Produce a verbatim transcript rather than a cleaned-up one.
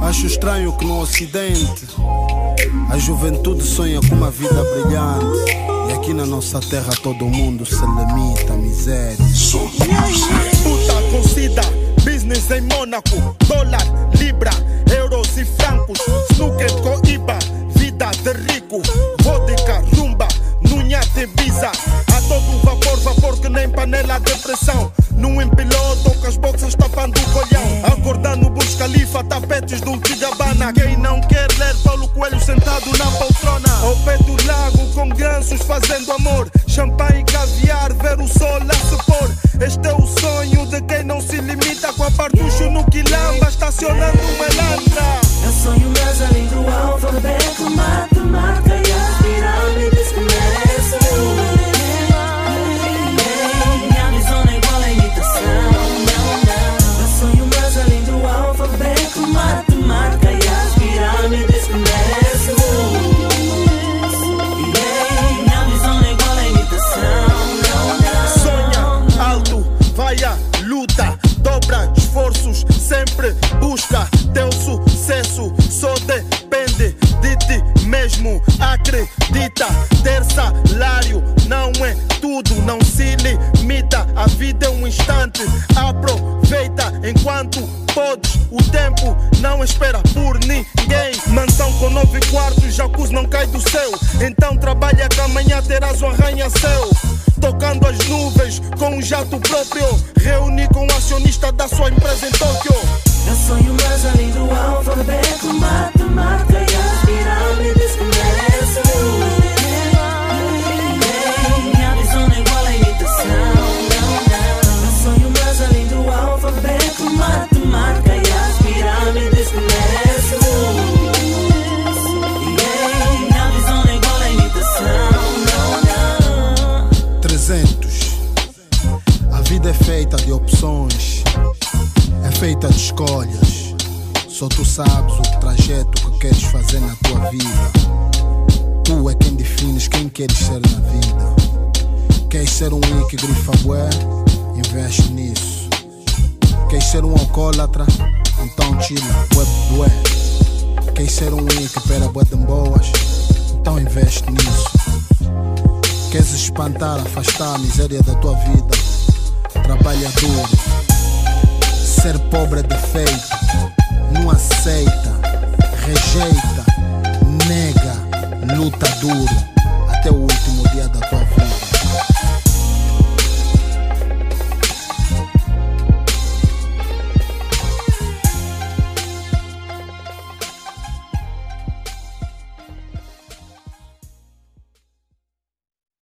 Acho estranho que no ocidente a juventude sonha com uma vida brilhante, e aqui na nossa terra todo mundo se limita à miséria. Puta com sida, business em Mônaco, dólar, libra, euros e francos, snooker com iba, vida de rico, vodka, rumba, nunha de bisa. A todo vapor, vapor que nem panela de pressão. Num empiloto com as boxas tapando o colhão. Acordando no Burj Khalifa, tapetes do Tigabana. Quem não quer ler Paulo Coelho sentado na poltrona. Ao pé do lago com gansos fazendo amor. Champanhe e caviar, ver o sol a se pôr. Este é o sonho de quem não se limita com a partucho no quilamba, estacionando uma Elantra. Eu sonho mais além do alfabeto, matemática e as pirâmides que merecem. Minha visão não é igual à imitação, não, não. Eu sonho mais além do alfabeto, matemática e as pirâmides que merecem. Minha visão não é igual à imitação, não, não. Sonha alto, vai à luta, dobra esforços, sempre busca teu sucesso. Só depende de ti mesmo, acredita. Ter salário não é tudo, não se limita. A vida é um instante, aproveita enquanto podes. O tempo não espera por ninguém. Mansão com nove quartos, jacuzzi não cai do céu. Então trabalha que amanhã terás um arranha-céu. Tocando as nuvens com um jato próprio. Reúne com o acionista da sua empresa em Tóquio. Eu sonho mais além do alfabeto, matemática e as pirâmides que merecem. Minha visão não é igual à imitação, não, não. Eu sonho mais além do alfabeto, matemática e as pirâmides que merecem. Minha visão não é igual à imitação, não, não. trezentos. A vida é feita de opções, é feita de escolhas. Só tu sabes o trajeto que queres fazer na tua vida. Tu é quem defines quem queres ser na vida. Queres ser um i que grifa bué? Investe nisso. Queres ser um alcoólatra? Então chila, bué bué. Queres ser um i que pera bué de boas? Então investe nisso. Queres espantar, afastar a miséria da tua vida? Trabalha duro. Ser pobre é defeito. Não aceita, rejeita, nega, luta duro.